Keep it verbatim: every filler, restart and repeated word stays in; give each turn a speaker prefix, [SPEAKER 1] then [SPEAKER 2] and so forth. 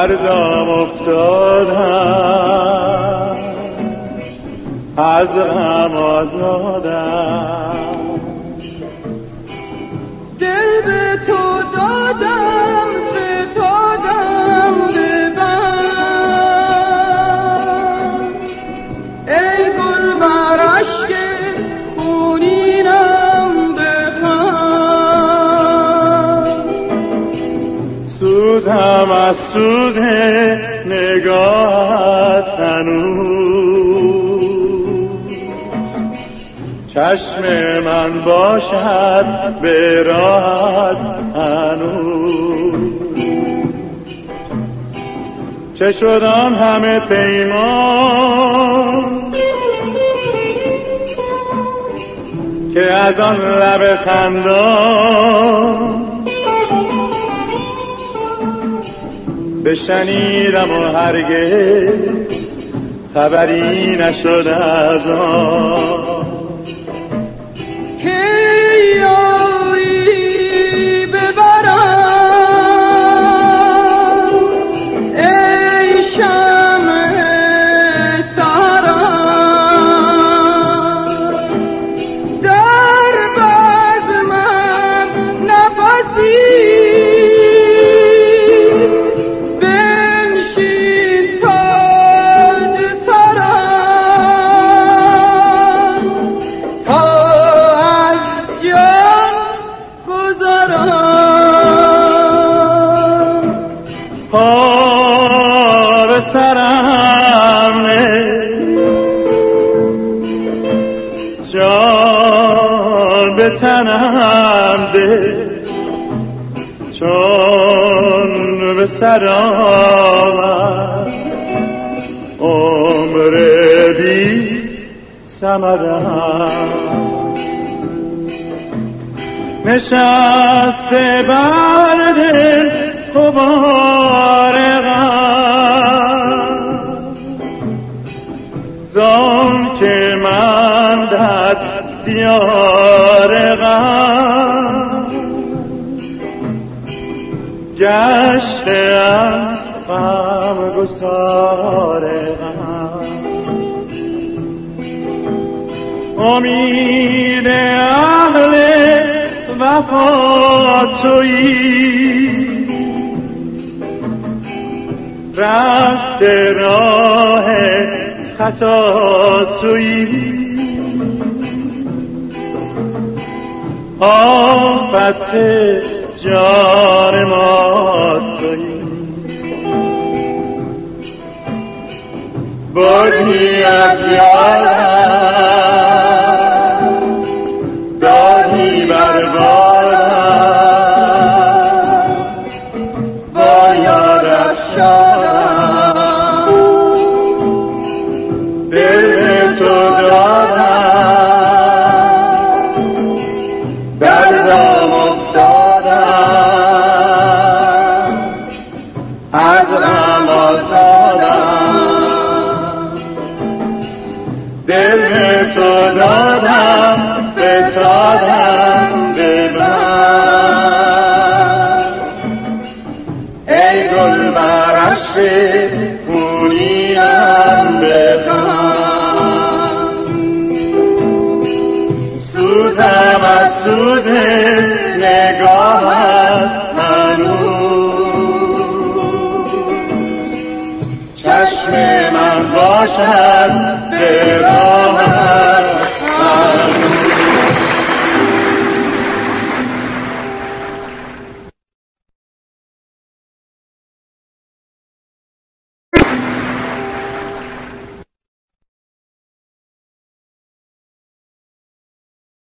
[SPEAKER 1] در دام افتادم، از غم آزادم.
[SPEAKER 2] دل به تو دادم، به دادم ببند، ای گل بر اشک خونینم بخند.
[SPEAKER 1] سوزم از سوز نگاهت هنوز، چشم من باشد به راهت هنوز. چه شد آن همه پیمان که از آن لب خندان بشنیدم و هرگز خبری نشد از آن.
[SPEAKER 2] که یاری ببرم ای شمع سحرم، در بزمم نفسی بنشین تاج سرم، تا از جان گذرم.
[SPEAKER 1] پا به سرم نه، جان به تنم ده، چون به سر آمد عمر بی ثمرم. نشسته بر دل غبار غم، زان که من در دیار غم گشتم غمگسار غم. امید اهل وفا تویی، رفته راه خطا تویی. آفت جان ما تویی، بردی از یادم، دادی بر بادم، با یادت شادم. دل به تو دادم، در دام افتادم، از غم آزادم. دل به تو دادم، به دادم به من، ای گل بر اشک خونینم بخند. سوزم از سوز نگاهت هنوز، چشم من باشد